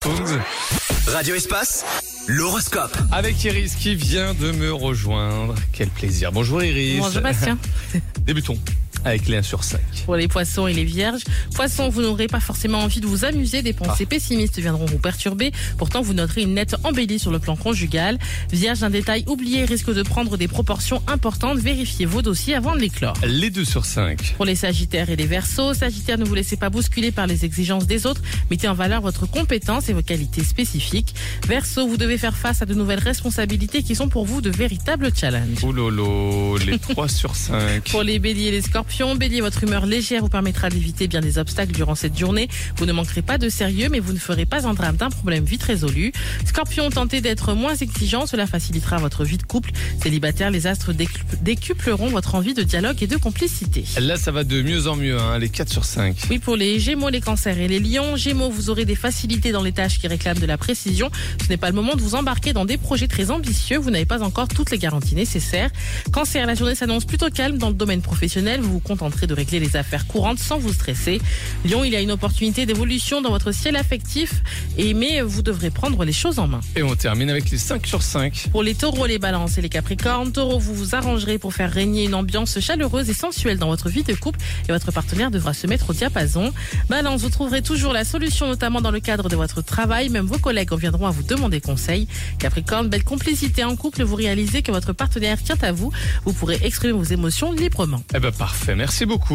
Radio Espace, l'horoscope. Avec Iris qui vient de me rejoindre. Quel plaisir. Bonjour Iris. Bonjour Bastien. Débutons avec les 1 sur 5. Pour les poissons et les vierges, poissons, vous n'aurez pas forcément envie de vous amuser, des pensées pessimistes viendront vous perturber, pourtant vous noterez une nette embellie sur le plan conjugal. Vierge, un détail oublié risque de prendre des proportions importantes, vérifiez vos dossiers avant de les clore. Les 2 sur 5. Pour les sagittaires et les verseaux, sagittaires, ne vous laissez pas bousculer par les exigences des autres, mettez en valeur votre compétence et vos qualités spécifiques. Verseau, vous devez faire face à de nouvelles responsabilités qui sont pour vous de véritables challenges. Oulolo, les 3 sur 5. Pour les béliers et les scorpions, bélier, votre humeur légère vous permettra d'éviter bien des obstacles durant cette journée. Vous ne manquerez pas de sérieux, mais vous ne ferez pas un drame d'un problème vite résolu. Scorpion, tentez d'être moins exigeant, cela facilitera votre vie de couple. Célibataire, les astres décupleront votre envie de dialogue et de complicité. Là, ça va de mieux en mieux, les 4 sur 5. Oui, pour les gémeaux, les cancers et les lions. Gémeaux, vous aurez des facilités dans les tâches qui réclament de la précision. Ce n'est pas le moment de vous embarquer dans des projets très ambitieux. Vous n'avez pas encore toutes les garanties nécessaires. Cancer, la journée s'annonce plutôt calme dans le domaine professionnel. Vous vous contenterez de régler les affaires courantes sans vous stresser. Lion, il y a une opportunité d'évolution dans votre ciel affectif, mais vous devrez prendre les choses en main. Et on termine avec les 5 sur 5. Pour les taureaux, les balances et les capricornes, taureaux, vous vous arrangerez pour faire régner une ambiance chaleureuse et sensuelle dans votre vie de couple et votre partenaire devra se mettre au diapason. Balance, vous trouverez toujours la solution, notamment dans le cadre de votre travail. Même vos collègues viendront à vous demander conseil. Capricorne, belle complicité en couple, vous réalisez que votre partenaire tient à vous. Vous pourrez exprimer vos émotions librement. Parfait, merci beaucoup.